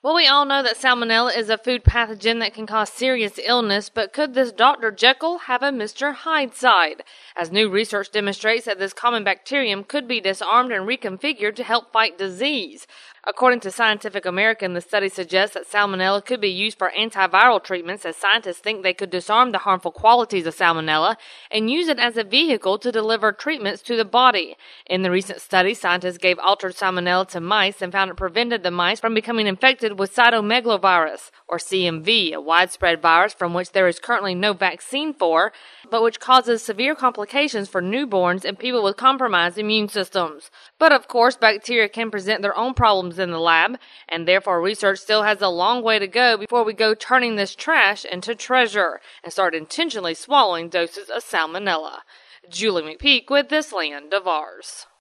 Well, we all know that salmonella is a food pathogen that can cause serious illness, but could this Dr. Jekyll have a Mr. Hyde side? As new research demonstrates that this common bacterium could be disarmed and reconfigured to help fight disease. According to Scientific American, the study suggests that salmonella could be used for antiviral treatments, as scientists think they could disarm the harmful qualities of salmonella and use it as a vehicle to deliver treatments to the body. In the recent study, scientists gave altered salmonella to mice and found it prevented the mice from becoming infected with cytomegalovirus, or CMV, a widespread virus from which there is currently no vaccine for, but which causes severe complications for newborns and people with compromised immune systems. But of course, bacteria can present their own problems in the lab, and therefore research still has a long way to go before we go turning this trash into treasure and start intentionally swallowing doses of salmonella. Julie McPeak with This Land of Ours.